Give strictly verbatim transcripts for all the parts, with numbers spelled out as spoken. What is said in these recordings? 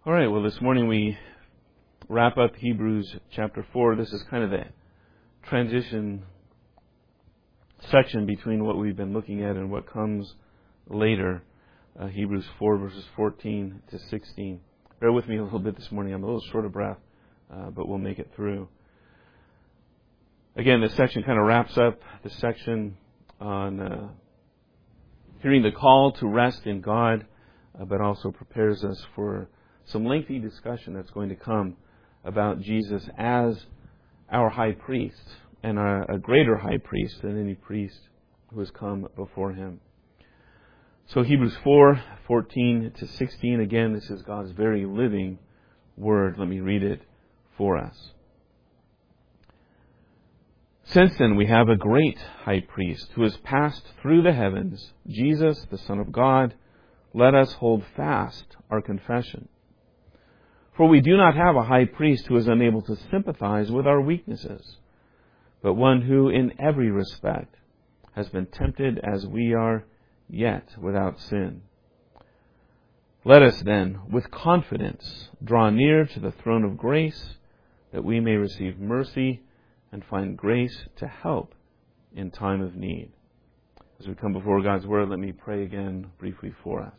All right, well, this morning we wrap up Hebrews chapter four. This is kind of the transition section between what we've been looking at and what comes later. Uh, Hebrews four, verses fourteen to sixteen. Bear with me a little bit this morning. I'm a little short of breath, uh, but we'll make it through. Again, this section kind of wraps up the section on uh, hearing the call to rest in God, uh, but also prepares us for some lengthy discussion that's going to come about Jesus as our high priest and a, a greater high priest than any priest who has come before him. So Hebrews four, fourteen to sixteen, again, this is God's very living word. Let me read it for us. Since then we have a great high priest who has passed through the heavens, Jesus, the Son of God. Let us hold fast our confession. For we do not have a high priest who is unable to sympathize with our weaknesses, but one who in every respect has been tempted as we are, yet without sin. Let us then, with confidence, draw near to the throne of grace, that we may receive mercy and find grace to help in time of need. As we come before God's Word, let me pray again briefly for us.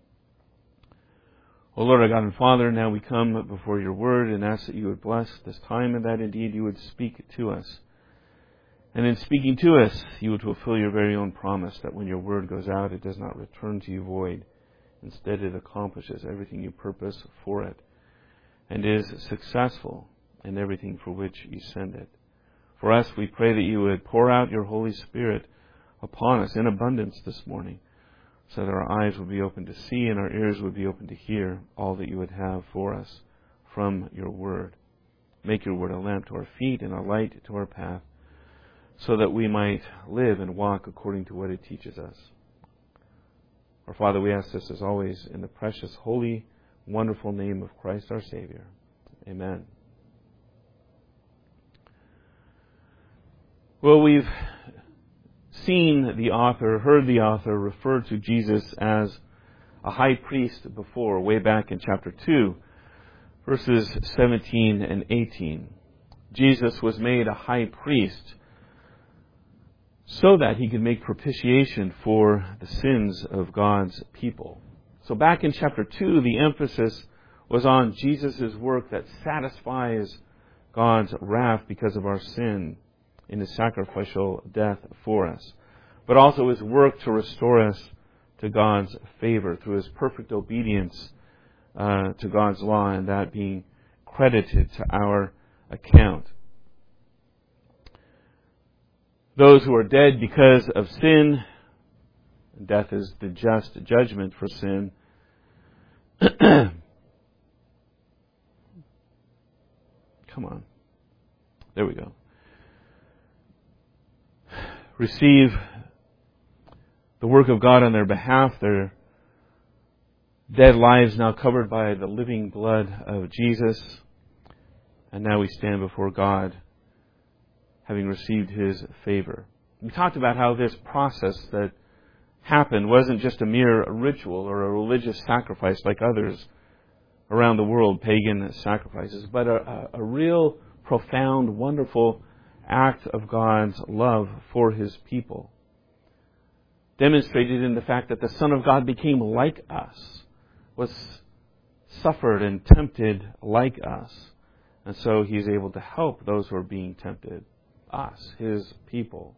O Lord, our God and Father, now we come before your word and ask that you would bless this time and that indeed you would speak to us. And in speaking to us, you would fulfill your very own promise that when your word goes out, it does not return to you void. Instead, it accomplishes everything you purpose for it and is successful in everything for which you send it. For us, we pray that you would pour out your Holy Spirit upon us in abundance this morning, so that our eyes would be open to see and our ears would be open to hear all that you would have for us from your word. Make your word a lamp to our feet and a light to our path, so that we might live and walk according to what it teaches us. Our Father, we ask this as always in the precious, holy, wonderful name of Christ our Savior. Amen. Well, we've seen the author, heard the author refer to Jesus as a high priest before, way back in chapter two, verses seventeen and eighteen. Jesus was made a high priest so that he could make propitiation for the sins of God's people. So back in chapter two, the emphasis was on Jesus' work that satisfies God's wrath because of our sin in his sacrificial death for us, but also his work to restore us to God's favor through his perfect obedience uh, to God's law, and that being credited to our account. Those who are dead because of sin, death is the just judgment for sin, come on, there we go. Receive the work of God on their behalf, their dead lives now covered by the living blood of Jesus. And now we stand before God having received his favor. We talked about how this process that happened wasn't just a mere ritual or a religious sacrifice like others around the world, pagan sacrifices, but a, a, a real, profound, wonderful act of God's love for his people, demonstrated in the fact that the Son of God became like us, was suffered and tempted like us, and so he's able to help those who are being tempted, us, his people.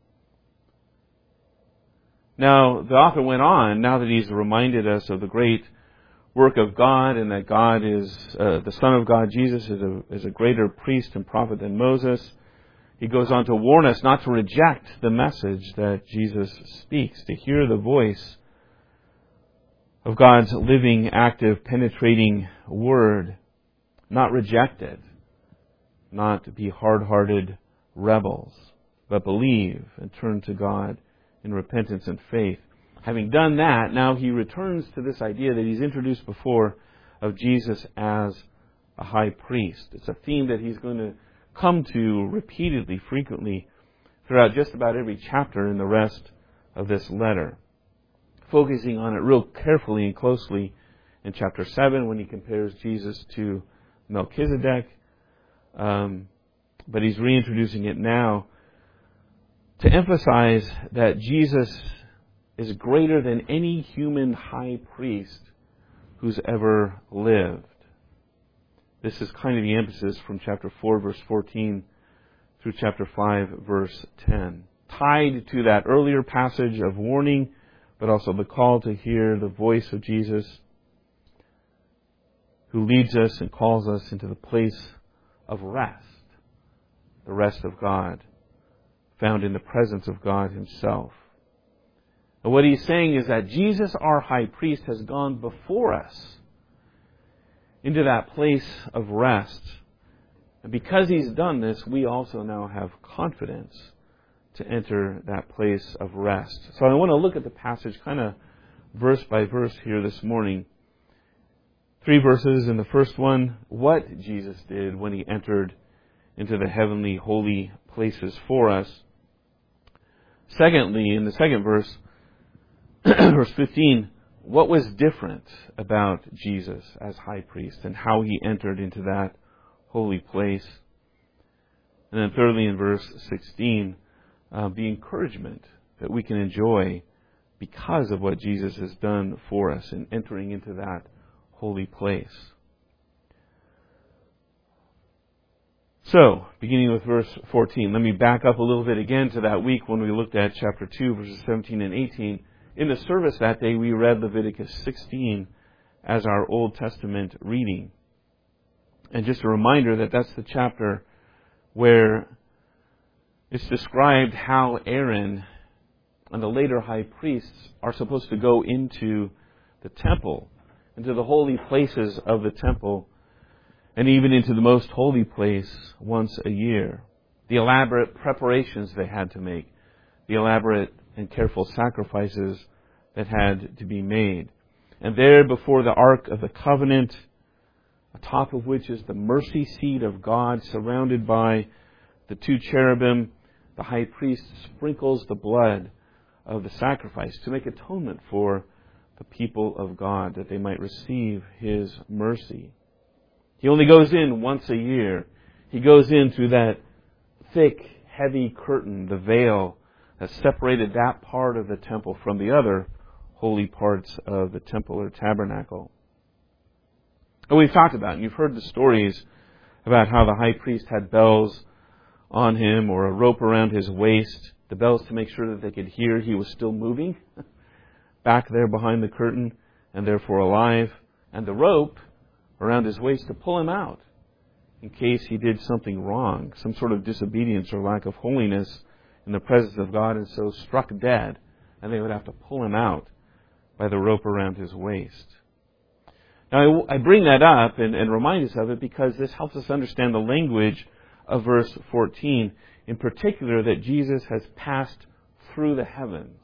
Now, the author went on, now that he's reminded us of the great work of God and that God is, uh, the Son of God, Jesus, is a, is a greater priest and prophet than Moses. He goes on to warn us not to reject the message that Jesus speaks, to hear the voice of God's living, active, penetrating word, not reject it, not to be hard-hearted rebels, but believe and turn to God in repentance and faith. Having done that, now he returns to this idea that he's introduced before of Jesus as a high priest. It's a theme that he's going to come to repeatedly, frequently, throughout just about every chapter in the rest of this letter, focusing on it real carefully and closely in chapter seven when he compares Jesus to Melchizedek. Um, but he's reintroducing it now to emphasize that Jesus is greater than any human high priest who's ever lived. This is kind of the emphasis from chapter four, verse fourteen, through chapter five, verse ten. Tied to that earlier passage of warning, but also the call to hear the voice of Jesus, who leads us and calls us into the place of rest, the rest of God, found in the presence of God Himself. And what he's saying is that Jesus, our high priest, has gone before us into that place of rest. And because He's done this, we also now have confidence to enter that place of rest. So I want to look at the passage kind of verse by verse here this morning. Three verses. In the first one, what Jesus did when He entered into the heavenly holy places for us. Secondly, in the second verse, verse fifteen, what was different about Jesus as high priest and how He entered into that holy place. And then thirdly, in verse sixteen, uh, the encouragement that we can enjoy because of what Jesus has done for us in entering into that holy place. So, beginning with verse fourteen, let me back up a little bit again to that week when we looked at chapter two, verses seventeen and eighteen. In the service that day, we read Leviticus sixteen as our Old Testament reading. And just a reminder that that's the chapter where it's described how Aaron and the later high priests are supposed to go into the temple, into the holy places of the temple, and even into the most holy place once a year. The elaborate preparations they had to make, the elaborate and careful sacrifices that had to be made. And there before the Ark of the Covenant, atop of which is the mercy seat of God, surrounded by the two cherubim, the high priest sprinkles the blood of the sacrifice to make atonement for the people of God, that they might receive His mercy. He only goes in once a year. He goes in through that thick, heavy curtain, the veil, that separated that part of the temple from the other holy parts of the temple or tabernacle. And we've talked about, and you've heard the stories about how the high priest had bells on him or a rope around his waist, the bells to make sure that they could hear he was still moving back there behind the curtain and therefore alive, and the rope around his waist to pull him out in case he did something wrong, some sort of disobedience or lack of holiness in the presence of God, and so struck dead, and they would have to pull him out by the rope around his waist. Now, I bring that up and, and remind us of it because this helps us understand the language of verse fourteen, in particular that Jesus has passed through the heavens.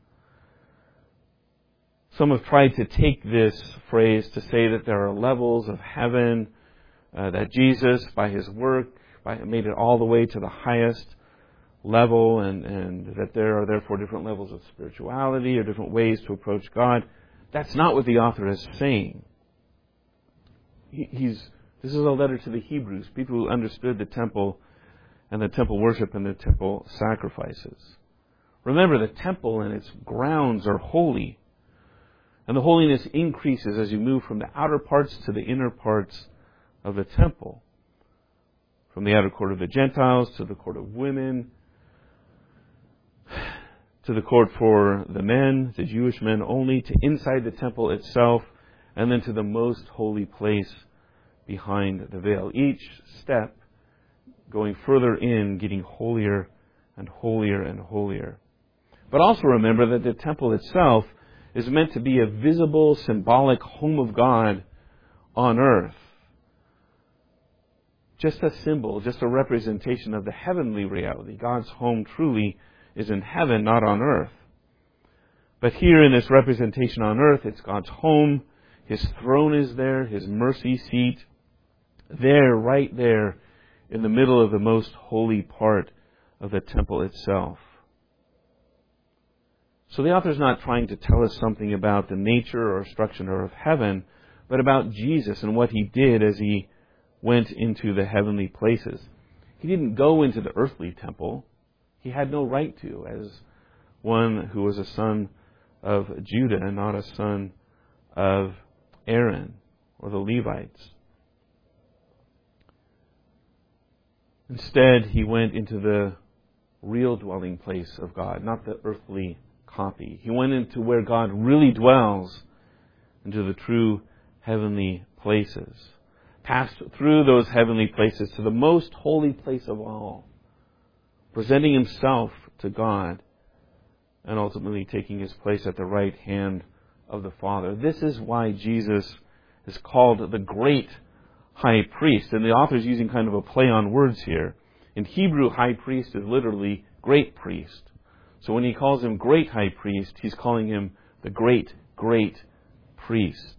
Some have tried to take this phrase to say that there are levels of heaven, uh, that Jesus, by His work, by, made it all the way to the highest level, and, and that there are therefore different levels of spirituality or different ways to approach God. That's not what the author is saying. He, he's This is a letter to the Hebrews, people who understood the temple and the temple worship and the temple sacrifices. Remember, the temple and its grounds are holy. And the holiness increases as you move from the outer parts to the inner parts of the temple. From the outer court of the Gentiles to the court of women, to the court for the men, the Jewish men only, to inside the temple itself, and then to the most holy place behind the veil. Each step going further in, getting holier and holier and holier. But also remember that the temple itself is meant to be a visible, symbolic home of God on earth. Just a symbol, just a representation of the heavenly reality. God's home truly is in heaven, not on earth. But here in this representation on earth, it's God's home. His throne is there, His mercy seat. There, right there, in the middle of the most holy part of the temple itself. So the author's not trying to tell us something about the nature or structure of heaven, but about Jesus and what He did as He went into the heavenly places. He didn't go into the earthly temple. He had no right to, as one who was a son of Judah and not a son of Aaron or the Levites. Instead, He went into the real dwelling place of God, not the earthly copy. He went into where God really dwells, into the true heavenly places. Passed through those heavenly places to the most holy place of all, presenting Himself to God and ultimately taking His place at the right hand of the Father. This is why Jesus is called the great high priest. And the author's using kind of a play on words here. In Hebrew, high priest is literally great priest. So when He calls Him great high priest, He's calling Him the great, great priest.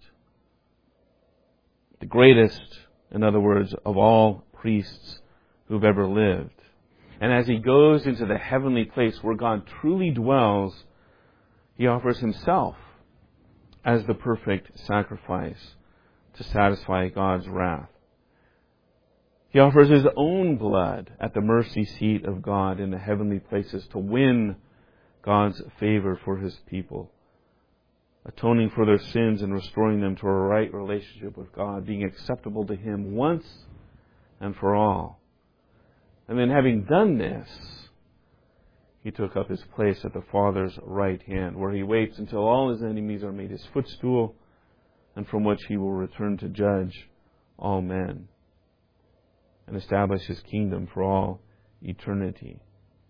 The greatest, in other words, of all priests who've ever lived. And as He goes into the heavenly place where God truly dwells, He offers Himself as the perfect sacrifice to satisfy God's wrath. He offers His own blood at the mercy seat of God in the heavenly places to win God's favor for His people, atoning for their sins and restoring them to a right relationship with God, being acceptable to Him once and for all. And then having done this, He took up His place at the Father's right hand, where He waits until all His enemies are made His footstool, and from which He will return to judge all men and establish His kingdom for all eternity.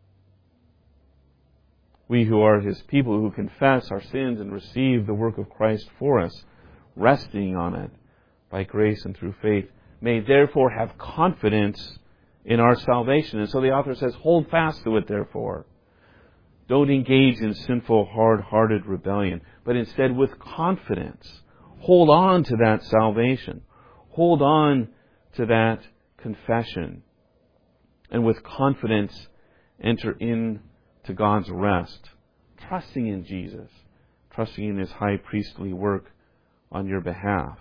We who are His people, who confess our sins and receive the work of Christ for us, resting on it by grace and through faith, may therefore have confidence in our salvation. And so the author says, hold fast to it, therefore. Don't engage in sinful, hard-hearted rebellion, but instead with confidence, hold on to that salvation. Hold on to that confession. And with confidence, enter into God's rest, trusting in Jesus, trusting in His high priestly work on your behalf.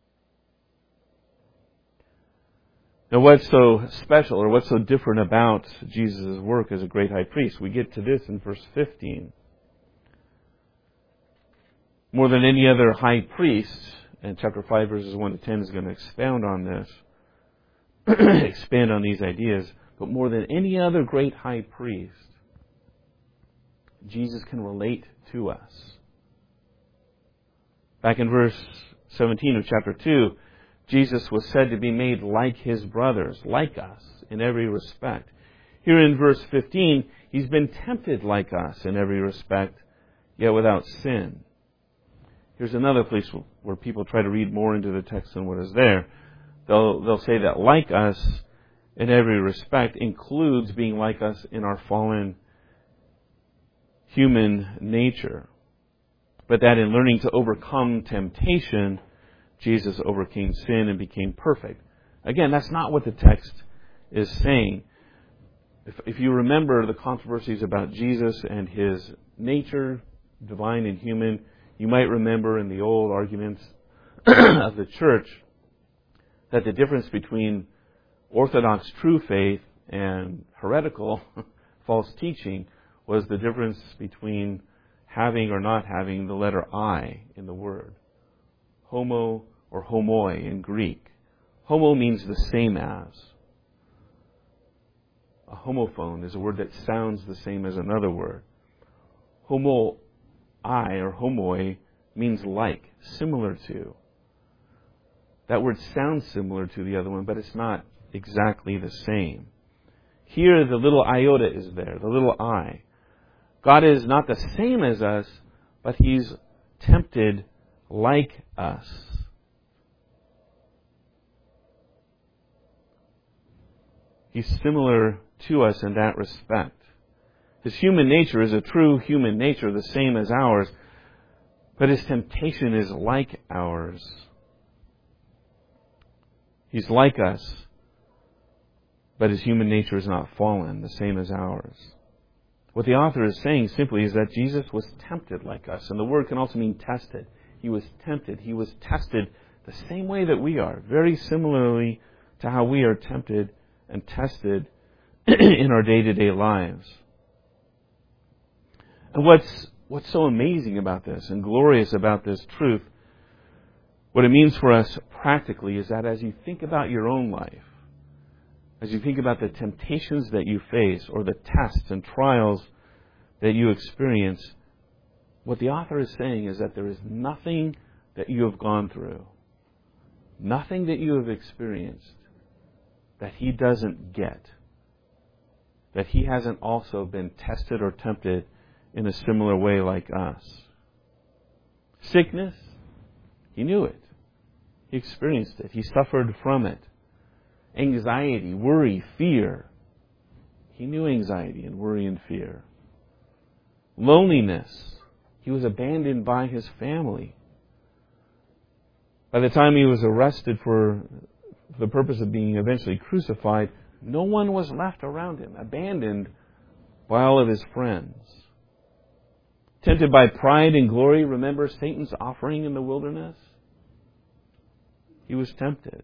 Now, what's so special or what's so different about Jesus' work as a great high priest? We get to this in verse fifteen. More than any other high priest, and chapter five, verses one to ten is going to expound on this, expand on these ideas, but more than any other great high priest, Jesus can relate to us. Back in verse seventeen of chapter two, Jesus was said to be made like His brothers, like us, in every respect. Here in verse fifteen, He's been tempted like us in every respect, yet without sin. Here's another place where people try to read more into the text than what is there. They'll, they'll say that like us in every respect includes being like us in our fallen human nature. But that in learning to overcome temptation, Jesus overcame sin and became perfect. Again, that's not what the text is saying. If, if you remember the controversies about Jesus and His nature, divine and human, you might remember in the old arguments of the church that the difference between orthodox true faith and heretical false teaching was the difference between having or not having the letter I in the word. Homo or homoi in Greek. Homo means the same as. A homophone is a word that sounds the same as another word. Homo I or homoi means like, similar to. That word sounds similar to the other one, but it's not exactly the same. Here the little iota is there, the little I. God is not the same as us, but He's tempted like us. He's similar to us in that respect. His human nature is a true human nature, the same as ours, but His temptation is like ours. He's like us, but His human nature is not fallen, the same as ours. What the author is saying simply is that Jesus was tempted like us, and the word can also mean tested. He was tempted. He was tested the same way that we are, very similarly to how we are tempted and tested in our day-to-day lives. And what's what's so amazing about this and glorious about this truth, what it means for us practically is that as you think about your own life, as you think about the temptations that you face or the tests and trials that you experience, what the author is saying is that there is nothing that you have gone through, nothing that you have experienced that he doesn't get, that he hasn't also been tested or tempted in a similar way like us. Sickness, he knew it. He experienced it. He suffered from it. Anxiety, worry, fear. He knew anxiety and worry and fear. Loneliness. He was abandoned by his family. By the time he was arrested for the purpose of being eventually crucified, no one was left around him, abandoned by all of his friends. Tempted by pride and glory, remember Satan's offering in the wilderness? He was tempted.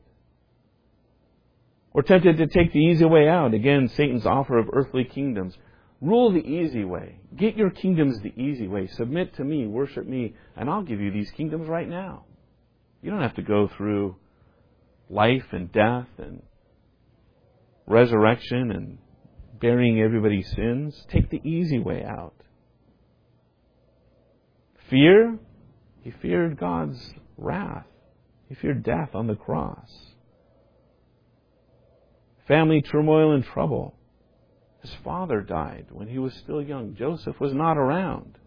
Or tempted to take the easy way out. Again, Satan's offer of earthly kingdoms. Rule the easy way. Get your kingdoms the easy way. Submit to me, worship me, and I'll give you these kingdoms right now. You don't have to go through life and death and resurrection and burying everybody's sins. Take the easy way out. Fear? He feared God's wrath. He feared death on the cross. Family turmoil and trouble. His father died when he was still young. Joseph was not around.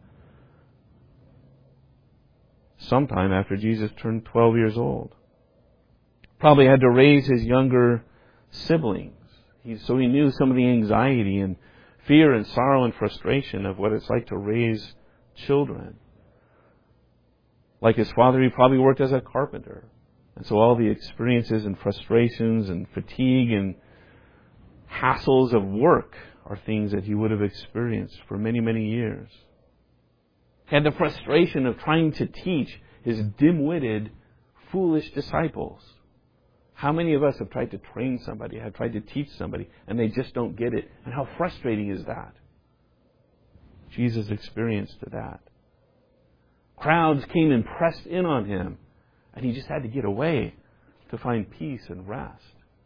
Sometime after Jesus turned twelve years old. Probably had to raise his younger siblings. He, so he knew some of the anxiety and fear and sorrow and frustration of what it's like to raise children. Like his father, he probably worked as a carpenter. And so all the experiences and frustrations and fatigue and hassles of work are things that he would have experienced for many, many years. Had the frustration of trying to teach his dim-witted, foolish disciples. How many of us have tried to train somebody, have tried to teach somebody, and they just don't get it? And how frustrating is that? Jesus experienced that. Crowds came and pressed in on him, and he just had to get away to find peace and rest.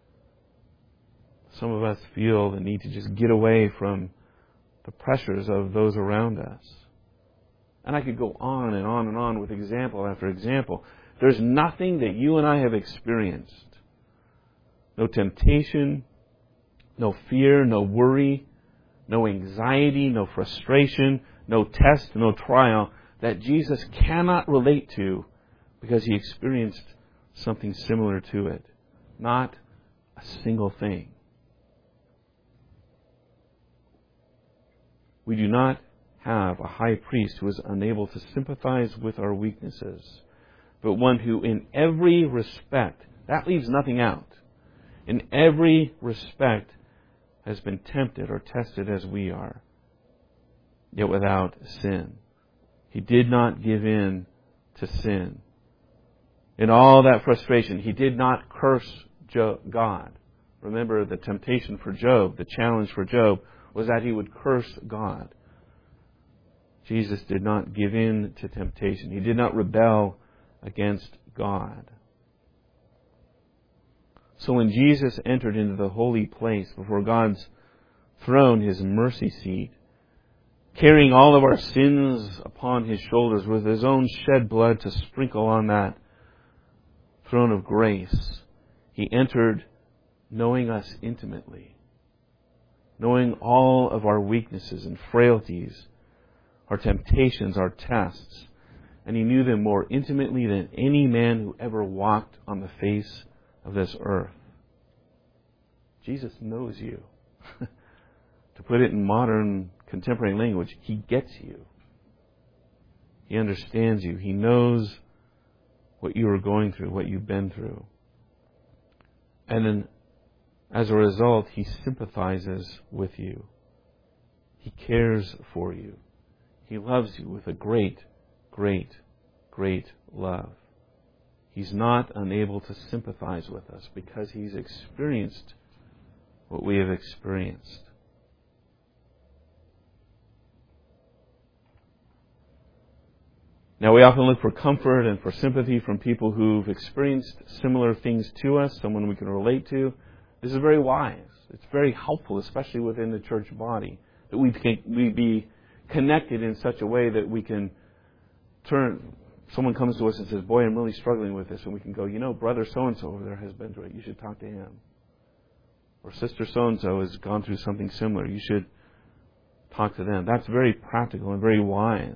Some of us feel the need to just get away from the pressures of those around us. And I could go on and on and on with example after example. There's nothing that you and I have experienced. No temptation, no fear, no worry, no anxiety, no frustration, no test, no trial that Jesus cannot relate to because he experienced something similar to it. Not a single thing. We do not have a high priest who is unable to sympathize with our weaknesses, but one who in every respect, that leaves nothing out, in every respect has been tempted or tested as we are, yet without sin. He did not give in to sin. In all that frustration, he did not curse God. Remember, the temptation for Job, the challenge for Job, was that he would curse God. Jesus did not give in to temptation. He did not rebel against God. So when Jesus entered into the holy place before God's throne, his mercy seat, carrying all of our sins upon his shoulders with his own shed blood to sprinkle on that throne of grace, he entered knowing us intimately, knowing all of our weaknesses and frailties, our temptations, our tests, and he knew them more intimately than any man who ever walked on the face of this earth. Jesus knows you. To put it in modern contemporary language, he gets you. He understands you. He knows what you are going through, what you've been through. And then, as a result, he sympathizes with you. He cares for you. He loves you with a great, great, great love. He's not unable to sympathize with us because He's experienced what we have experienced. Now, we often look for comfort and for sympathy from people who've experienced similar things to us, someone we can relate to. This is very wise. It's very helpful, especially within the church body, that we can we be connected in such a way that we can turn. Someone comes to us and says, boy, I'm really struggling with this. And we can go, you know, brother so-and-so over there has been through it. You should talk to him. Or sister so-and-so has gone through something similar. You should talk to them. That's very practical and very wise.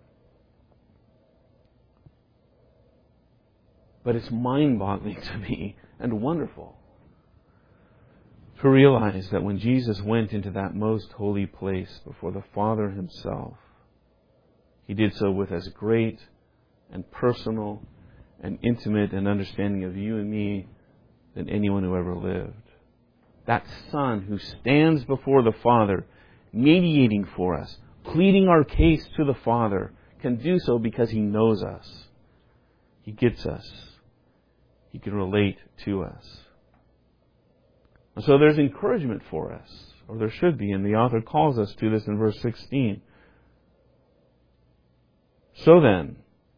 But it's mind-boggling to me and wonderful to realize that when Jesus went into that most holy place before the Father Himself, He did so with as great and personal and intimate an understanding of you and me than anyone who ever lived. That Son who stands before the Father, mediating for us, pleading our case to the Father, can do so because He knows us. He gets us. He can relate to us. And so there's encouragement for us, or there should be, and the author calls us to this in verse sixteen. So then,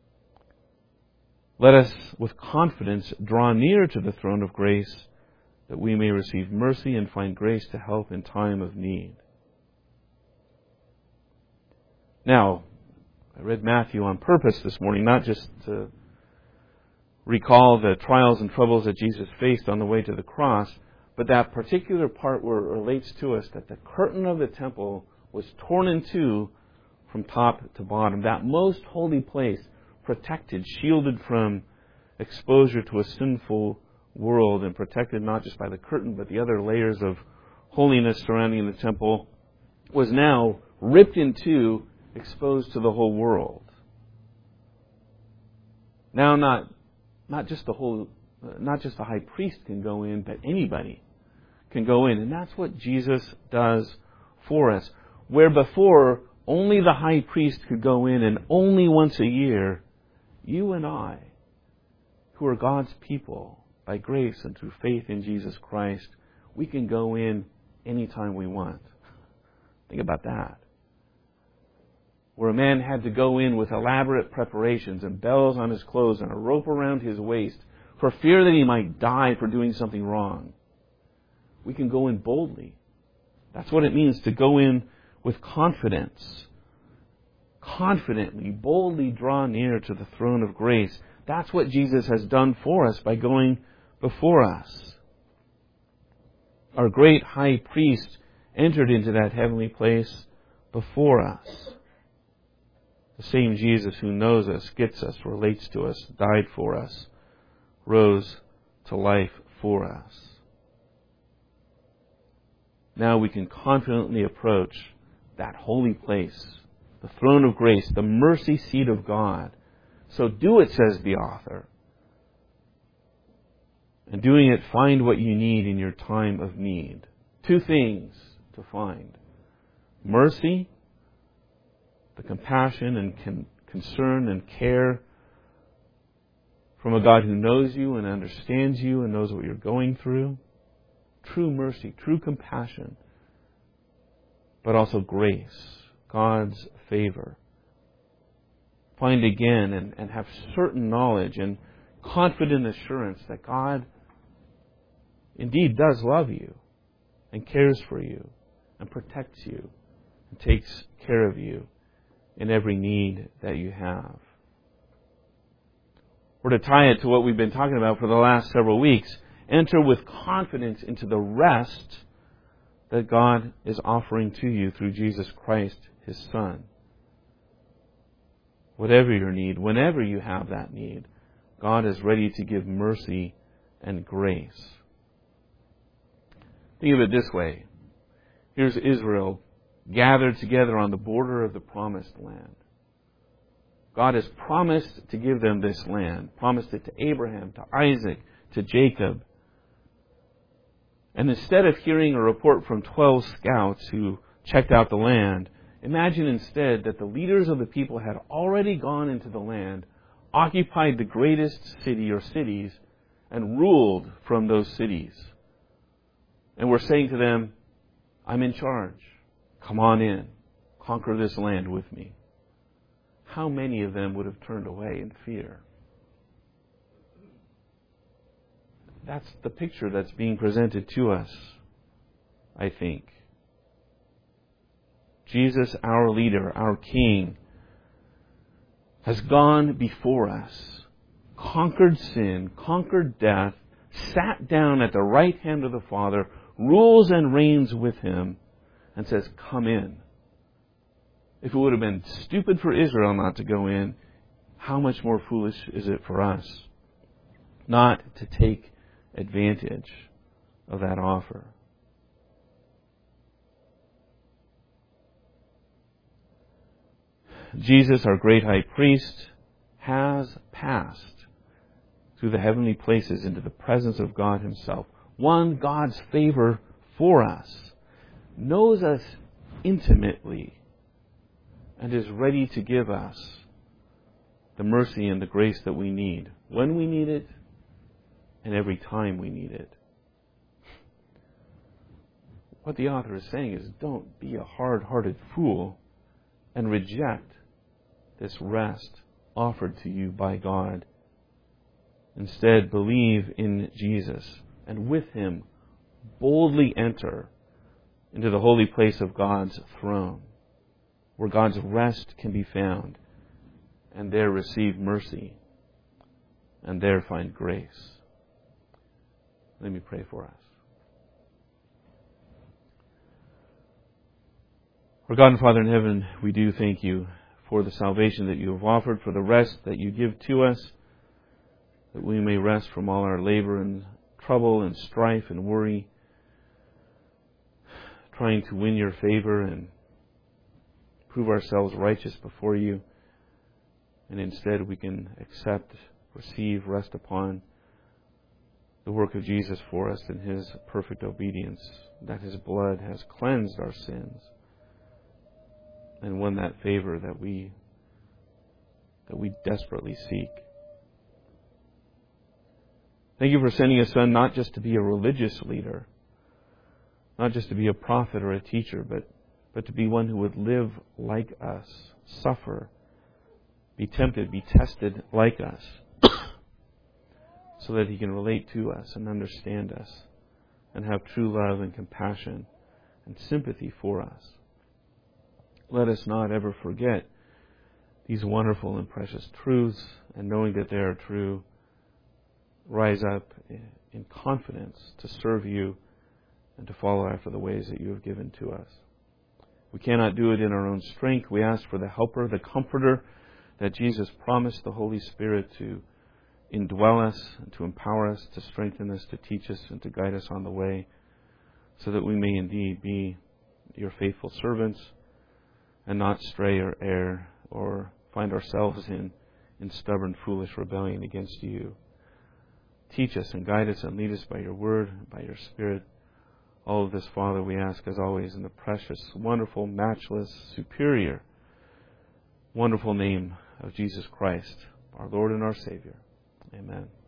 let us with confidence draw near to the throne of grace, that we may receive mercy and find grace to help in time of need. Now, I read Matthew on purpose this morning, not just to recall the trials and troubles that Jesus faced on the way to the cross, but that particular part where it relates to us that the curtain of the temple was torn in two from top to bottom. That most holy place, protected, shielded from exposure to a sinful world, and protected not just by the curtain but the other layers of holiness surrounding the temple, was now ripped in two, exposed to the whole world. Now not not just the whole not just the high priest can go in, but anybody can go in. And that's what Jesus does for us. Where before only the high priest could go in, and only once a year, you and I, who are God's people, by grace and through faith in Jesus Christ, we can go in anytime we want. Think about that. Where a man had to go in with elaborate preparations and bells on his clothes and a rope around his waist for fear that he might die for doing something wrong. We can go in boldly. That's what it means to go in with confidence. Confidently, boldly draw near to the throne of grace. That's what Jesus has done for us by going before us. Our great high priest entered into that heavenly place before us. The same Jesus who knows us, gets us, relates to us, died for us, rose to life for us. Now we can confidently approach that holy place, the throne of grace, the mercy seat of God. So do it, says the author. And doing it, find what you need in your time of need. Two things to find. Mercy, the compassion and con- concern and care from a God who knows you and understands you and knows what you're going through. True mercy, true compassion, but also grace, God's favor. Find again and, and have certain knowledge and confident assurance that God indeed does love you and cares for you and protects you and takes care of you in every need that you have. Or to tie it to what we've been talking about for the last several weeks, enter with confidence into the rest that God is offering to you through Jesus Christ, His Son. Whatever your need, whenever you have that need, God is ready to give mercy and grace. Think of it this way. Here's Israel gathered together on the border of the promised land. God has promised to give them this land, promised it to Abraham, to Isaac, to Jacob. And instead of hearing a report from twelve scouts who checked out the land, imagine instead that the leaders of the people had already gone into the land, occupied the greatest city or cities, and ruled from those cities. And were saying to them, I'm in charge. Come on in. Conquer this land with me. How many of them would have turned away in fear? That's the picture that's being presented to us, I think. Jesus, our leader, our King, has gone before us, conquered sin, conquered death, sat down at the right hand of the Father, rules and reigns with Him, and says, come in. If it would have been stupid for Israel not to go in, how much more foolish is it for us not to take advantage of that offer? Jesus, our great high priest, has passed through the heavenly places into the presence of God Himself, won God's favor for us, knows us intimately, and is ready to give us the mercy and the grace that we need, when we need it, and every time we need it. What the author is saying is, don't be a hard-hearted fool and reject this rest offered to you by God. Instead, believe in Jesus, and with Him, boldly enter into the holy place of God's throne, where God's rest can be found, and there receive mercy, and there find grace. Let me pray for us. Our God and Father in heaven, we do thank You for the salvation that You have offered, for the rest that You give to us, that we may rest from all our labor and trouble and strife and worry, trying to win Your favor and prove ourselves righteous before You. And instead we can accept, receive, rest upon the work of Jesus for us in His perfect obedience, that His blood has cleansed our sins and won that favor that we that we desperately seek. Thank You for sending a Son not just to be a religious leader, not just to be a prophet or a teacher, but, but to be one who would live like us, suffer, be tempted, be tested like us, so that He can relate to us and understand us and have true love and compassion and sympathy for us. Let us not ever forget these wonderful and precious truths, and knowing that they are true, rise up in confidence to serve You and to follow after the ways that You have given to us. We cannot do it in our own strength. We ask for the Helper, the Comforter, that Jesus promised, the Holy Spirit, to indwell us and to empower us, to strengthen us, to teach us, and to guide us on the way, so that we may indeed be Your faithful servants and not stray or err or find ourselves in, in stubborn, foolish rebellion against You. Teach us and guide us and lead us by Your word, by Your Spirit. All of this, Father, we ask as always in the precious, wonderful, matchless, superior, wonderful name of Jesus Christ, our Lord and our Savior. Amen.